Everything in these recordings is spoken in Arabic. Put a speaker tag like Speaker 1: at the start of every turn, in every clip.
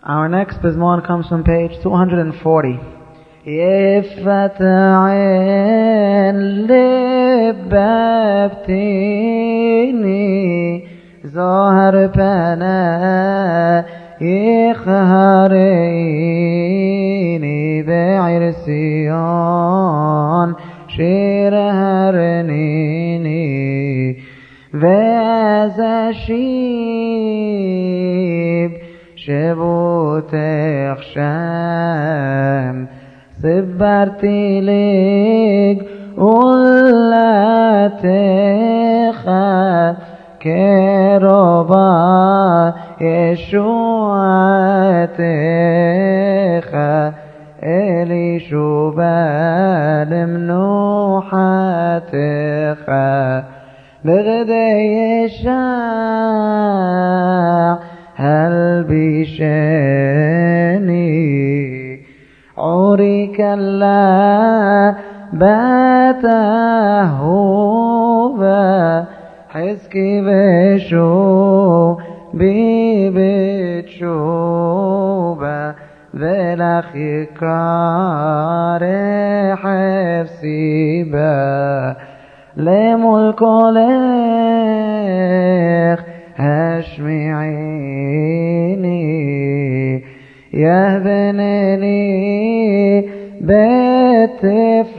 Speaker 1: Our next Pizmon comes from page 240. يفت عين لبابتيني ظهر بنا يخهريني بعرسيان شير هرنيني وذا شيب شبوت خشام صبرتي ليك ولا تخاف كربا يشوعتك إلي شبال منوحتك بغدي الشاع هل بيشاني عوريك الله باتهوبا حسكي بشو بيبتشوبا ذلخي كاري حفسيبا لملك لك هشمعيني يهبنني بيت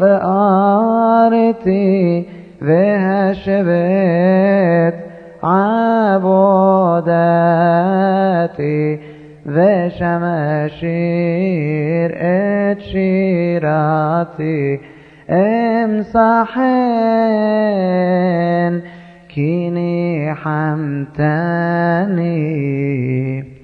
Speaker 1: فقارتي وهشبت عبوداتي وشماشير اتشيراتي امسحن كيني حمتاني